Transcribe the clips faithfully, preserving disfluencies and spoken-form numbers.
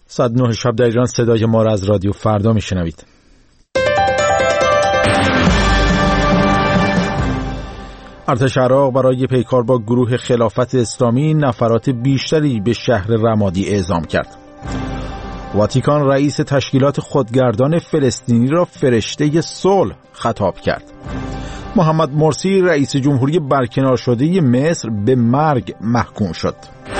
ساعت نه شب در ایران صدای ما را از رادیو فردا میشنوید. ارتش عراق برای پیکار با گروه خلافت اسلامی نفرات بیشتری به شهر رمادی اعزام کرد. واتیکان رئیس تشکیلات خودگردان فلسطینی را فرشته صلح خطاب کرد. محمد مرسی رئیس جمهوری برکنار شده مصر به مرگ محکوم شد.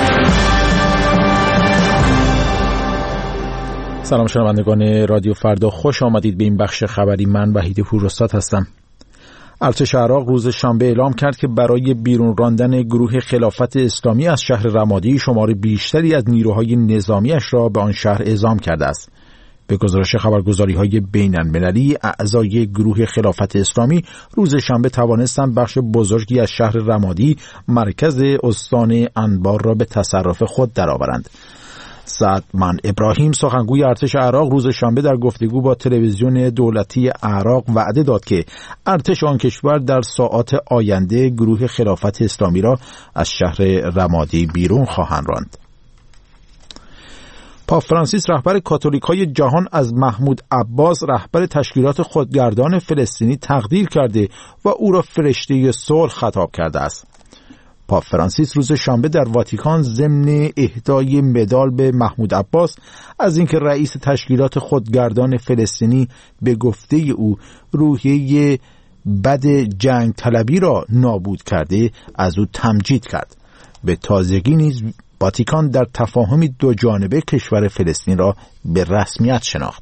سلام شنوندگان رادیو فردا، خوش آمدید به این بخش خبری. من وحید پوراستاد هستم. ارتش عراق روز شنبه اعلام کرد که برای بیرون راندن گروه خلافت اسلامی از شهر رمادی شمار بیشتری از نیروهای نظامیش را به آن شهر اعزام کرده است. به گزارش خبرگزاری‌های بین‌المللی، اعضای گروه خلافت اسلامی روز شنبه توانستند بخش بزرگی از شهر رمادی، مرکز استان انبار، را به تصرف خود درآورند. سعدمن ابراهیم، سخنگوی ارتش عراق، روز شنبه در گفتگو با تلویزیون دولتی عراق وعده داد که ارتش آن کشور در ساعات آینده گروه خلافت اسلامی را از شهر رمادی بیرون خواهند راند. پاپ فرانسیس، رهبر کاتولیک‌های جهان، از محمود عباس، رهبر تشکیلات خودگردان فلسطینی، تقدیر کرده و او را فرشته صلح خطاب کرده است. پاپ فرانسیس روز شنبه در واتیکان ضمن اهدای مدال به محمود عباس از اینکه رئیس تشکیلات خودگردان فلسطینی به گفته او روحیه بد جنگ طلبی را نابود کرده، از او تمجید کرد. به تازگی نیز واتیکان در تفاهمی دو جانبه کشور فلسطین را به رسمیت شناخت.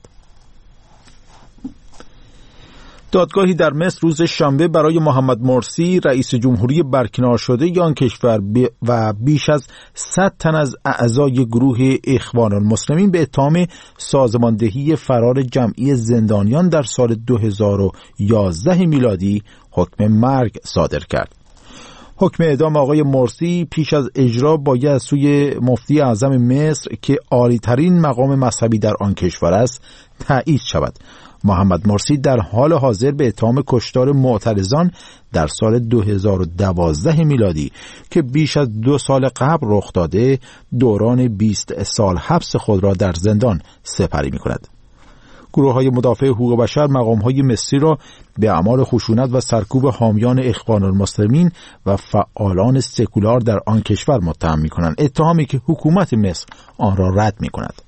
دادگاهی در مصر روز شنبه برای محمد مرسی رئیس جمهوری برکنار شده آن کشور و بیش از صد تن از اعضای گروه اخوان المسلمین به اتهام سازماندهی فرار جمعی زندانیان در سال دو هزار و یازده میلادی حکم مرگ صادر کرد. حکم اعدام آقای مرسی پیش از اجرا باید از سوی مفتی اعظم مصر که عالی‌ترین مقام مذهبی در آن کشور است تایید شود. محمد مرسی در حال حاضر به اتهام کشتار معترضان در سال دو هزار و دوازده میلادی که بیش از دو سال قبل رخ داده، دوران بیست سال حبس خود را در زندان سپری می کند. گروه های مدافع حقوق بشر مقام های مصری را به اعمال خشونت و سرکوب حامیان اخوان المسلمین و فعالان سکولار در آن کشور متهم می کنند، اتهامی که حکومت مصر آن را رد می کند.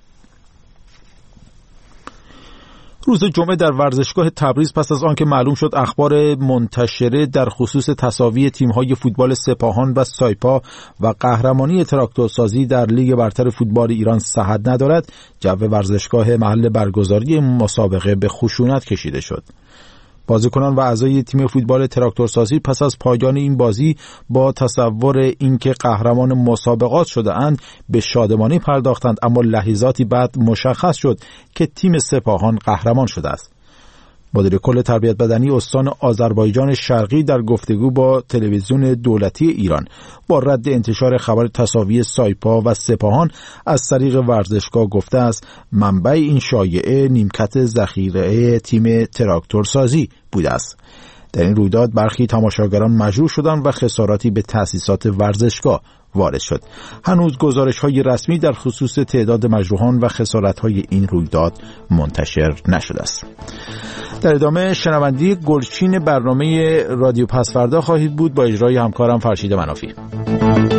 روز جمعه در ورزشگاه تبریز پس از آنکه معلوم شد اخبار منتشره در خصوص تساوی تیم‌های فوتبال سپاهان و سایپا و قهرمانی تراکتورسازی در لیگ برتر فوتبال ایران صحت ندارد، جو ورزشگاه محل برگزاری مسابقه به خشونت کشیده شد. بازیکنان و اعضای تیم فوتبال تراکتورسازی پس از پایان این بازی با تصور اینکه قهرمان مسابقات شده اند به شادمانی پرداختند، اما لحظاتی بعد مشخص شد که تیم سپاهان قهرمان شده است. مدیر کل تربیت بدنی استان آذربایجان شرقی در گفتگو با تلویزیون دولتی ایران با رد انتشار خبر تساوی سایپا و سپاهان از طریق ورزشگاه گفته است منبع این شایعه نیمکت ذخیره تیم تراکتورسازی بوده است. در این رویداد برخی تماشاگران مجروح شدند و خساراتی به تأسیسات ورزشگاه وارد شد. هنوز گزارش‌های رسمی در خصوص تعداد مجروحان و خسارت‌های این رویداد منتشر نشده است. در ادامه شنوندی گلچین برنامه رادیو پس فردا خواهید بود با اجرای همکارم فرشید منافی.